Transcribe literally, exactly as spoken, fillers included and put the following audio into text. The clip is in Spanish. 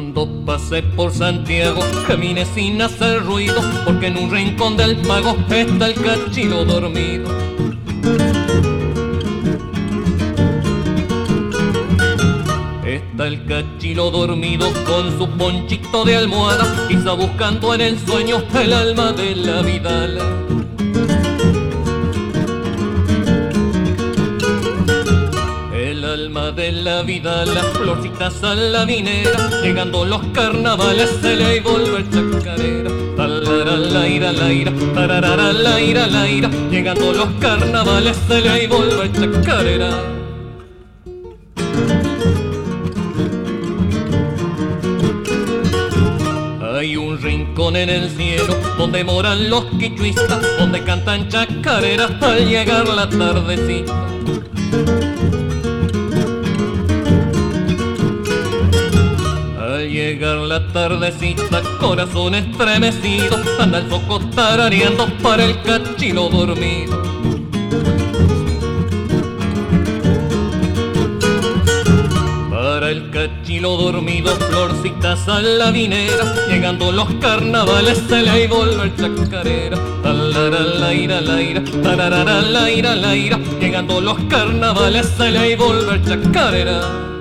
Cuando pasé por Santiago, caminé sin hacer ruido, porque en un rincón del pago está el cachilo dormido. Está el cachilo dormido con su ponchito de almohada, quizá buscando en el sueño el alma de la vidala. El alma de la vidala, florcita saladinera, llegando los carnavales se le vuelve chacarera. Talara la ira, la ira, tararara la ira, la ira, llegando los carnavales se le vuelve chacarera. Hay un rincón en el cielo donde moran los quichuistas, donde cantan chacareras al llegar la tardecita. Al llegar la tardecita, corazón estremecido, anda el foco tarareando para el cachilo dormido. Para el cachilo dormido, florcita saladinera, llegando los carnavales se le vuelve chacarera. Talara la ira, la ira, tararara la ira, la ira, llegando los carnavales se le vuelve chacarera.